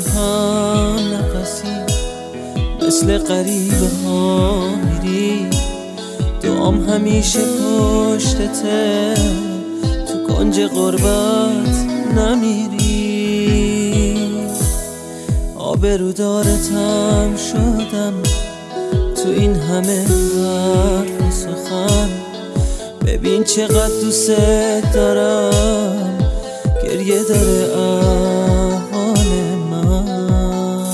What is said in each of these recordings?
ها نفسی مثل غریبه ها میری، دعام همیشه پشتته، تو کنج غربت نمیری. آبرودارتم شدم تو این همه حرف و سخن، ببین چقدر دوست دارم، گریه داره احوال من.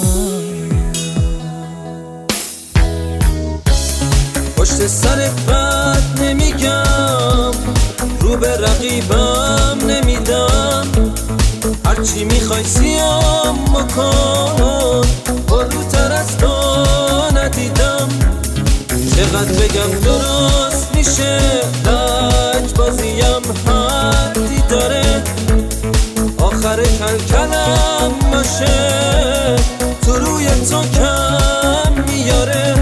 پشت سرت بد نمیگم، رو به رقیبم نمیدم، هرچی میخوای سیام مکن، پروتر از تو ندیدم. چقدر بگم درست میشه، لج بازیم حدی داره، آخر کلکلم باشه، تو روی تو کم میاره.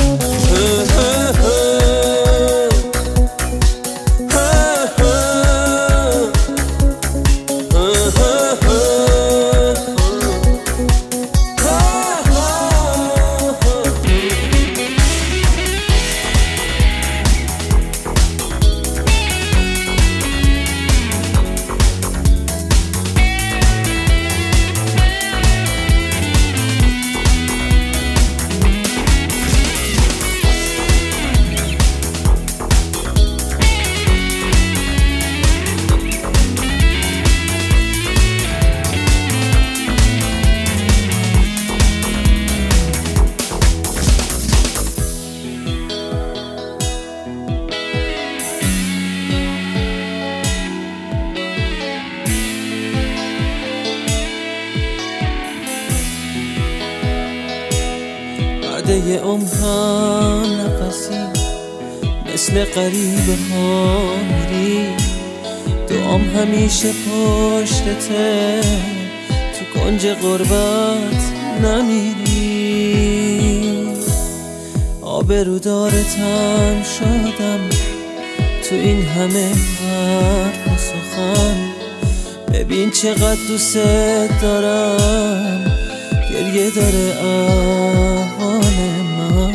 یه عمرها نفسی مثل غریبه ها میری، دعام همیشه پشتته، تو کنج غربت نمیری. آبرودارتم شدم تو این همه حرف و سخن، ببین چقدر دوست دارم، گریه داره احوال من.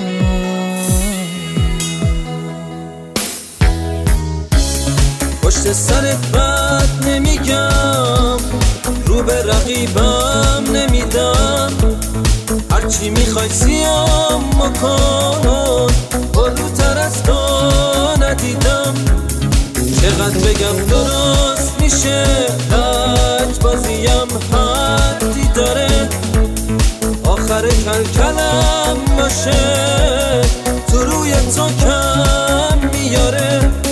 پشت سرت بد نمیگم، رو به رقیبم نمیدم، هرچی میخوای سیام مکن، پروتر از تو ندیدم. چقدر بگم درست میشه، لج بازیم حدی داره، آخر کلکلم باشه، تو روی تو کم میاره.